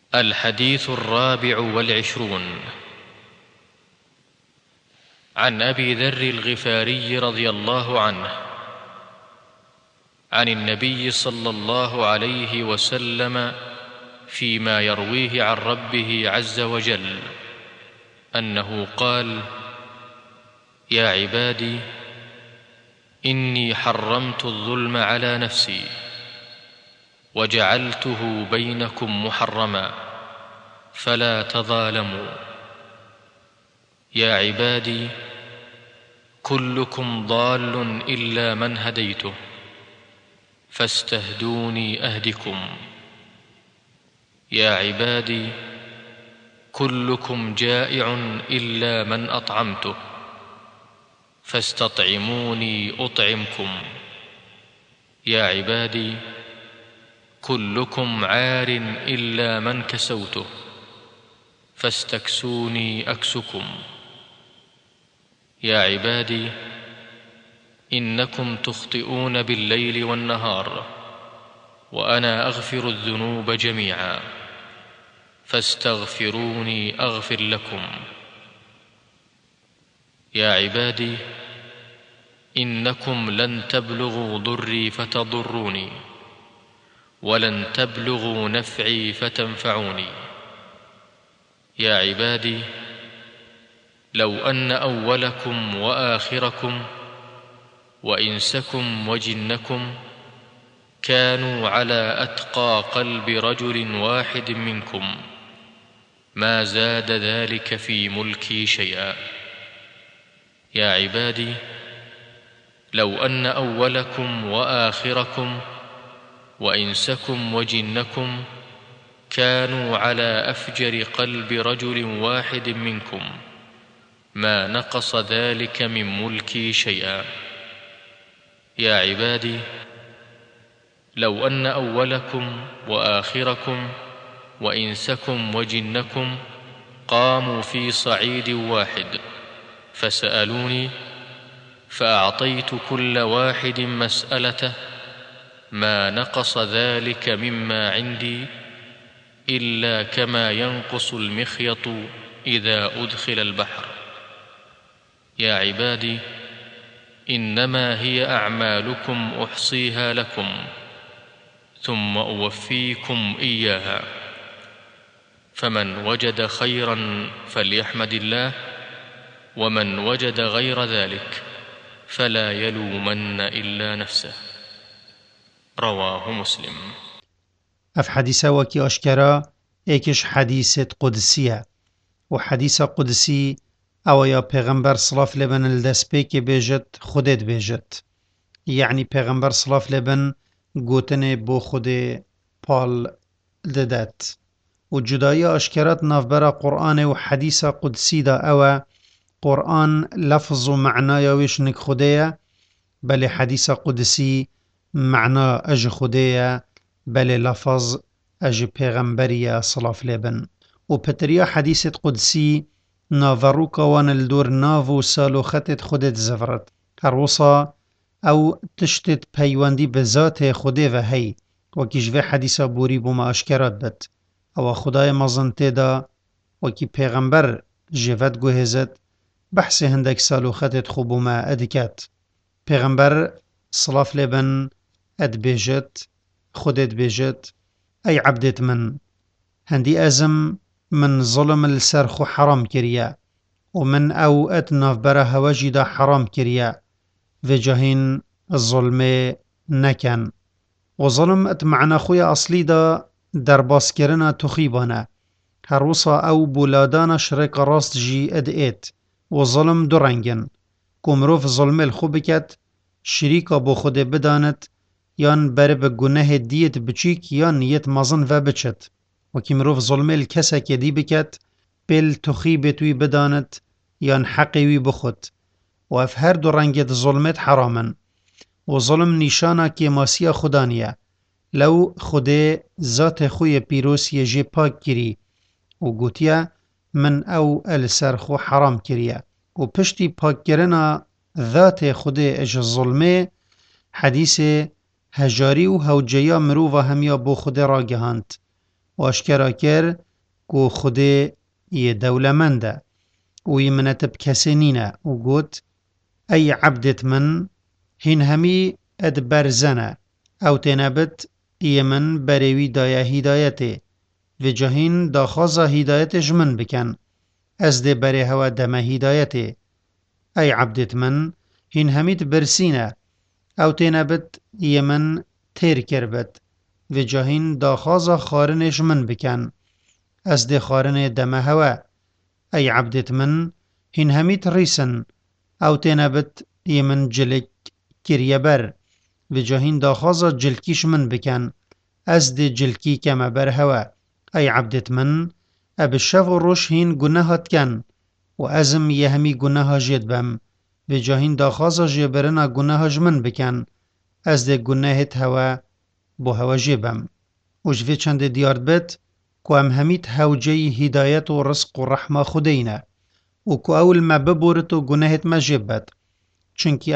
الحديث 24 عن أبي ذر الغفاري رضي الله عنه عن النبي صلى الله عليه وسلم فيما يرويه عن ربه عز وجل أنه قال: يا عبادي إني حرمت الظلم على نفسي وجعلته بينكم محرما فلا تظالموا. يا عبادي كلكم ضال إلا من هديته فاستهدوني أهدكم. يا عبادي كلكم جائع إلا من أطعمته فاستطعموني أطعمكم. يا عبادي كلكم عار إلا من كسوته فاستكسوني أكسكم. يا عبادي إنكم تخطئون بالليل والنهار وأنا أغفر الذنوب جميعا فاستغفروني أغفر لكم. يا عبادي إنكم لن تبلغوا ضري فتضروني ولن تبلغوا نفعي فتنفعوني. يا عبادي لو أن أولكم وآخركم وإنسكم وجنكم كانوا على أتقى قلب رجل واحد منكم ما زاد ذلك في ملكي شيئا. يا عبادي لو أن أولكم وآخركم وإنسكم وجنكم كانوا على أفجر قلب رجل واحد منكم ما نقص ذلك من ملكي شيئا. يا عبادي لو أن أولكم وآخركم وإنسكم وجنكم قاموا في صعيد واحد فسألوني فأعطيت كل واحد مسألته ما نقص ذلك مما عندي إلا كما ينقص المخيط إذا أدخل البحر. يا عبادي إنما هي أعمالكم أحصيها لكم ثم أوفيكم إياها، فمن وجد خيرا فليحمد الله ومن وجد غير ذلك فلا يلومن إلا نفسه. رواه مسلم. اف حدیثه وکی اشکرا ایکش حدیث قدسیه و حدیث قدسی او یا پیغمبر صلاف لبن الدسپی که بیجت خودت بیجت، یعنی پیغمبر صلاف لبن گوتن بو خود پال ددت و جدایی اشکرات نافبرا قرآن و حدیث قدسی دا او قرآن لفظ و معنای ویش نک خوده بل حدیث قدسی معنا اج خوده بل لفظ اج پیغمبری صلاف لبن و پتریا حدیث قدسی ناوروکا وان الدور ناو سالو خطت خودت زفرت هروسا او تشتت پیوندی به ذات خوده و هی و کیجوه حدیثا بوری بوما اشکرات بد او خدای مزنته دا و کی پیغمبر جوت گوهزد بحث هندک سالو خطت خوبوما ادکت پیغمبر صلاف لبن اد بیجت خودت بیجت ای عبدت من هندی ازم من ظلم السرخ حرام کریا و من او اتناف برا هواجی دا حرام کریا و جاهین الظلم نکن و ظلم ات معنا خوی اصلی دا در باس کرنا تخیبانه هر وصا او بولادان شرک راست جی اد ایت و ظلم دو رنگن کمروف ظلم الخوب کت شریکا بو خود بدانت یان بره به گناه دیت بچیک یان نیت مزن و بچت و کمروف ظلم الکسا که دی بکت بل تخیب توی بدانت یان حقی وی بخود و اف هر دو رنگت ظلمت حرامن و ظلم نشانه که ماسیا خدانیه لو خوده ذات خوی پیروسی جی پاک کری و گوتیا من او السرخو حرام کریه و پشتی پاک کرنا ذات خوده اج ظلمه حدیث هجاری و هوجیا مروفا همیا بو خوده را گهاند و اشکرا کر کو خودی یه دولمنده و یه منتب کسی نینه و گوت ای عبدت من هین همی اد برزنه او تنبت یه من بریوی دایه هدایته و جهین داخوازا هدایتش من بکن از ده بری هوا دمه هدایته ای عبدت من هین همیت برسینه او تنبت یه من تیر کربت و جهین داخوازا خارنش من بکن از ده خارن دمه هوا ای عبدت من هین همیت ریسن او تنبت یه من جلک کریه بر و جهین داخوازا جلکیش من بکن از ده جلکی کم بر هوا ای عبدت من اب شف و روش هین گناهات کن و ازم یه همی گناه جید بم و جاهین داخوازا جبرنا گناه من بکن از ده گناهت هوا بو هوا جبم و جوی چند دیارد بد که هم همیت هوجه هدایت و رزق و رحمه خودینه و که اول ما ببورت و گناهت ما جبد چونکی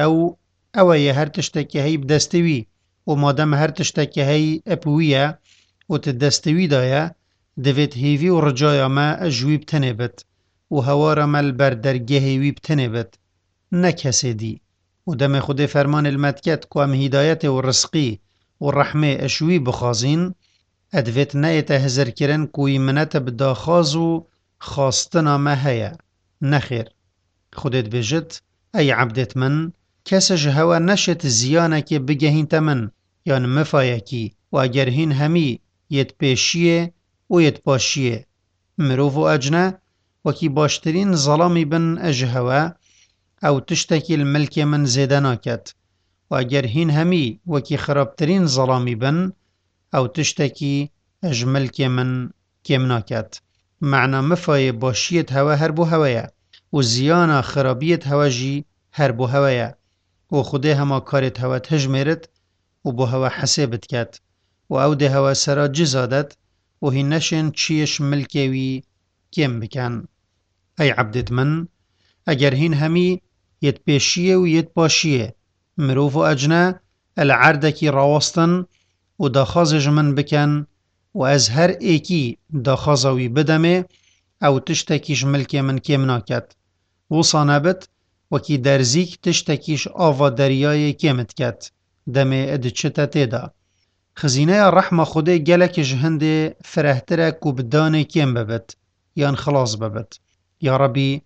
او یه هر تشتکی هی بدستوی و مادم هر تشتکی هی اپویه و تدستوی دایه دوید هیوی و رجای ما اجوی بتنه بد و هوار مل بر درگه هیوی بتنه بد نه کسی دی و دم خود فرمان المدکت که هم هدایت و رزقی و رحمه اشوی بخوازین ادویت نه تهزر کرن کوی منت بداخاز و خواستنا ما هیا نخیر خودت بجد ای عبدت من کسش هوا نشت زیانه که بگهین تمن یان مفایه کی و اگر هین همی یت پیشیه و یت پاشیه مروف و اجنه وکی باشترین ظلامی بن اجهوا او تشتکی الملک من زیده ناکت و اگر هین همی وکی خرابترین ظلامی بن او تشتکی اج ملک من کم ناکت معنی مفای باشیت هوا هر بو هوایه و زیانا خرابیت هوا جی هر بو هوایه و خوده هما کارت هوا تجمرت و بو هوا حسابت کت و او ده هوا سرا جزادت و هی نشن چیش ملکوی کم بکن ای عبدت من اگر هین همی یت پیشیه و یت پاشیه مروف و اجنه العردکی راوستن و داخازش من بکن و از هر ایکی داخازوی بدمه او تشتکیش ملک من کم ناکت و صانبت وکی درزیک تشتکیش آوا دریای کمت کت دمه ادچتا تیدا خزینه رحمه خوده گلکش هنده فرهتره و بدانه کم ببت یان خلاص ببت یا ربی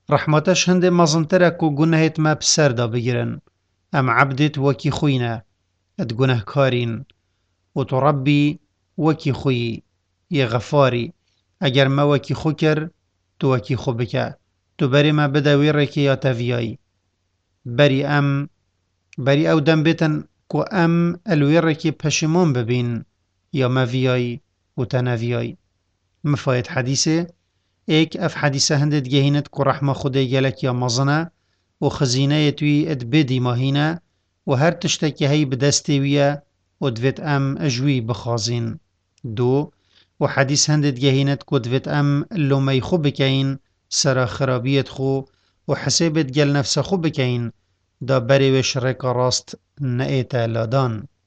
رحمتش هنده مزنتره و گناهت ما بسر دا بگیرن ام عبدت وکی خوینه اد گناه کارین و تو ربی وکی خوی یه غفاری اگر ما وکی خو کر تو وکی خو بکه تو بری ما بده ویرکی یا تویایی بری او دم بیتن که ام الویرکی پشمون ببین یا ما ویایی و تنویایی مفاید حدیثه ایک اف حدیثه هندت گهینت که رحمه خوده گلک یا مزنه و خزینه توی اد بدی ماهینه و هر تشتکی هی بدستویه و دویت ام اجوی بخازین دو و حدیث هندت گهینت که دویت ام لومی خو بکین سرا خرابیت خو و حسابت گل نفس خو بکین دا بری و شرک راست نئیتا لادان